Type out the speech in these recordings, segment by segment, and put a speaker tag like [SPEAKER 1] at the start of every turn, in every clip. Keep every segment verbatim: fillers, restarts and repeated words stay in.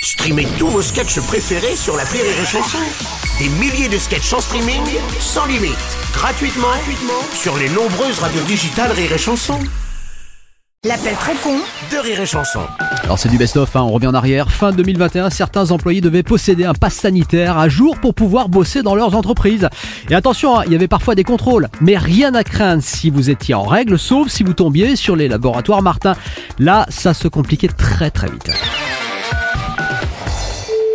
[SPEAKER 1] Streamez tous vos sketchs préférés sur l'appli Rire et Chanson. Des milliers de sketchs en streaming, sans limite, gratuitement, gratuitement sur les nombreuses radios digitales Rire et Chanson.
[SPEAKER 2] L'appel très con
[SPEAKER 1] de Rire et Chanson.
[SPEAKER 3] Alors c'est du best-of, hein, on revient en arrière. Fin deux mille vingt et un, certains employés devaient posséder un pass sanitaire à jour pour pouvoir bosser dans leurs entreprises. Et attention, hein, il y avait parfois des contrôles, mais rien à craindre si vous étiez en règle, sauf si vous tombiez sur les laboratoires Martin. Là, ça se compliquait très très vite.
[SPEAKER 4] Allô ?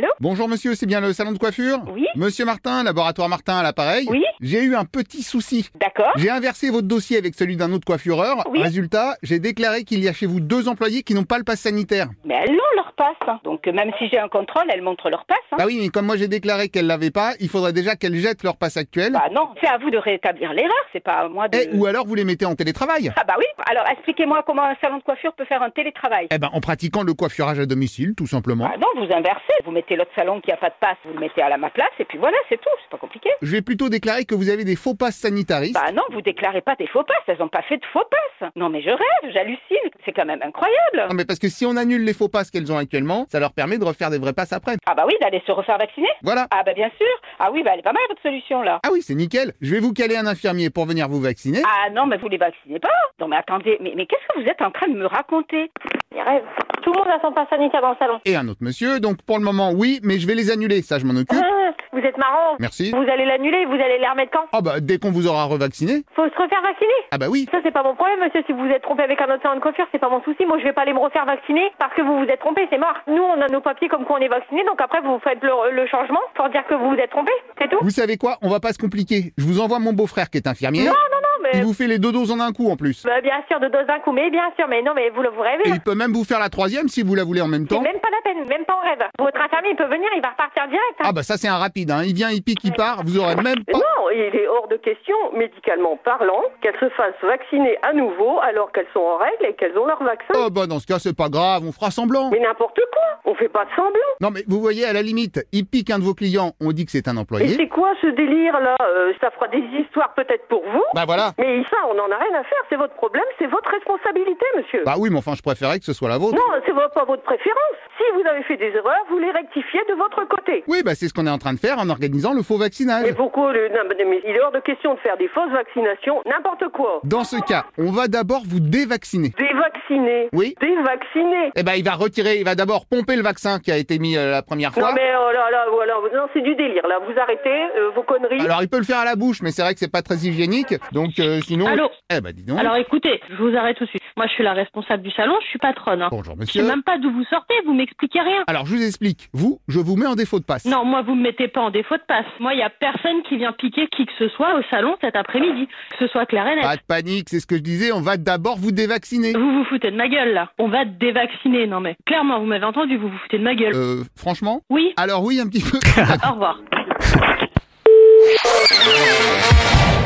[SPEAKER 5] Bonjour monsieur, c'est bien le salon de coiffure ?
[SPEAKER 4] Oui.
[SPEAKER 5] Monsieur Martin, laboratoire Martin à l'appareil.
[SPEAKER 4] Oui.
[SPEAKER 5] J'ai eu un petit souci.
[SPEAKER 4] D'accord.
[SPEAKER 5] J'ai inversé votre dossier avec celui d'un autre coiffureur.
[SPEAKER 4] Oui.
[SPEAKER 5] Résultat, j'ai déclaré qu'il y a chez vous deux employés qui n'ont pas le pass sanitaire.
[SPEAKER 4] Mais elles ont leur passe. Hein. Donc euh, même si j'ai un contrôle, elles montrent leur passe. Hein.
[SPEAKER 5] Bah oui, mais comme moi j'ai déclaré qu'elles l'avaient pas, il faudrait déjà qu'elles jettent leur pass actuel.
[SPEAKER 4] Bah non, c'est à vous de rétablir l'erreur, c'est pas à moi de...
[SPEAKER 5] Eh, ou alors vous les mettez en télétravail.
[SPEAKER 4] Ah bah oui. Alors expliquez-moi comment un salon de coiffure peut faire un télétravail.
[SPEAKER 5] Eh ben en pratiquant le coiffurage à domicile, tout simplement.
[SPEAKER 4] Bah non, vous inversez. Vous mettez l'autre salon qui a pas de passe, vous le mettez à la ma place et puis voilà, c'est tout. C'est pas compliqué.
[SPEAKER 5] Je vais plutôt déclarer que vous avez des faux passes sanitaristes.
[SPEAKER 4] Bah non, vous déclarez pas des faux passes, elles ont pas fait de faux passes. Non mais je rêve, j'hallucine, c'est quand même incroyable.
[SPEAKER 5] Non mais parce que si on annule les faux passes qu'elles ont actuellement, ça leur permet de refaire des vrais passes après.
[SPEAKER 4] Ah bah oui, d'aller se refaire vacciner.
[SPEAKER 5] Voilà.
[SPEAKER 4] Ah bah bien sûr. Ah oui, bah elle est pas mal votre solution là.
[SPEAKER 5] Ah oui, c'est nickel. Je vais vous caler un infirmier pour venir vous vacciner.
[SPEAKER 4] Ah non, mais vous les vaccinez pas. Non mais attendez, mais, mais qu'est-ce que vous êtes en train de me raconter?
[SPEAKER 6] Il rêve. Tout le monde a son pass sanitaire dans le salon.
[SPEAKER 5] Et un autre monsieur, donc pour le moment oui, mais je vais les annuler, ça je m'en occupe.
[SPEAKER 6] Ah, vous êtes marrant.
[SPEAKER 5] Merci.
[SPEAKER 6] Vous allez l'annuler, vous allez les remettre quand?
[SPEAKER 5] Ah bah dès qu'on vous aura revacciné.
[SPEAKER 6] Faut se refaire vacciner.
[SPEAKER 5] Ah bah oui.
[SPEAKER 6] Ça c'est pas mon problème, monsieur. Si vous vous êtes trompé avec un autre salon de coiffure, c'est pas mon souci. Moi je vais pas aller me refaire vacciner parce que vous vous êtes trompé, c'est mort. Nous on a nos papiers comme quoi on est vacciné, donc après vous faites le, le changement pour dire que vous vous êtes trompé, c'est tout.
[SPEAKER 5] Vous savez quoi? On va pas se compliquer. Je vous envoie mon beau-frère qui est infirmier.
[SPEAKER 6] Non, non, non, mais...
[SPEAKER 5] Il vous fait les deux doses en un coup en plus.
[SPEAKER 6] Bah, bien sûr, de dose d'un coup, mais bien sûr, mais non, mais vous, vous rêvez.
[SPEAKER 5] Et
[SPEAKER 6] hein.
[SPEAKER 5] il peut même vous faire la troisième si vous la voulez en même
[SPEAKER 6] C'est
[SPEAKER 5] temps.
[SPEAKER 6] même pas la peine, même pas en rêve. Votre infirmier il peut venir, il va repartir direct. Hein.
[SPEAKER 5] Ah bah ça c'est un rapide, hein. Il vient, il pique, il part, vous aurez même pas...
[SPEAKER 7] Non, il est hors de question, médicalement parlant, qu'elles se fassent vacciner à nouveau alors qu'elles sont en règle et qu'elles ont leur vaccin.
[SPEAKER 5] Oh bah dans ce cas c'est pas grave, on fera semblant.
[SPEAKER 7] Mais n'importe quoi, on fait pas de semblant.
[SPEAKER 5] Non mais vous voyez, à la limite, il pique un de vos clients, on dit que c'est un
[SPEAKER 7] Et
[SPEAKER 5] employé.
[SPEAKER 7] c'est quoi ce délire là euh, Ça fera des histoires peut-être pour vous,
[SPEAKER 5] Bah voilà.
[SPEAKER 7] mais ça on en a rien à faire, c'est votre problème, c'est votre responsabilité monsieur.
[SPEAKER 5] Bah oui, mais enfin je préférais que ce soit la vôtre.
[SPEAKER 7] Non, c'est pas votre préférence. Si vous avez fait des erreurs, vous les rectifiez de votre côté.
[SPEAKER 5] Oui, bah c'est ce qu'on est en train de faire en organisant le faux vaccinage.
[SPEAKER 7] Mais pourquoi le... non, mais il est hors de question de faire des fausses vaccinations, n'importe quoi.
[SPEAKER 5] Dans ce cas, on va d'abord vous dévacciner.
[SPEAKER 7] Dévacciner.
[SPEAKER 5] Oui.
[SPEAKER 7] Dévacciner.
[SPEAKER 5] Eh ben il va retirer, il va d'abord pomper le vaccin qui a été mis euh, la première fois.
[SPEAKER 7] Non mais oh là là, voilà, non c'est du délire là, vous arrêtez euh, vos conneries.
[SPEAKER 5] Alors il peut le faire à la bouche, mais c'est vrai que c'est pas très hygiénique, donc euh, sinon...
[SPEAKER 8] Allô ?
[SPEAKER 5] Eh ben dis donc.
[SPEAKER 8] Alors écoutez, je vous arrête tout de suite. Moi je suis la responsable du salon, je suis patronne. Hein.
[SPEAKER 5] Bonjour
[SPEAKER 8] Je sais
[SPEAKER 5] monsieur.
[SPEAKER 8] même pas d'où vous sortez, vous m'expliquez rien.
[SPEAKER 5] Alors je vous explique, vous, je vous mets en défaut de passe.
[SPEAKER 8] Non, moi vous me mettez pas en défaut de passe. Moi il y a personne qui vient piquer qui que ce soit au salon cet après-midi. Que ce soit clair et net.
[SPEAKER 5] Pas de panique, c'est ce que je disais, on va d'abord vous dévacciner.
[SPEAKER 8] Vous vous foutez de ma gueule là. On va te dévacciner, non mais clairement vous m'avez entendu, vous vous foutez de ma gueule.
[SPEAKER 5] Euh, franchement ?
[SPEAKER 8] Oui.
[SPEAKER 5] Alors oui, un petit peu.
[SPEAKER 8] Au revoir.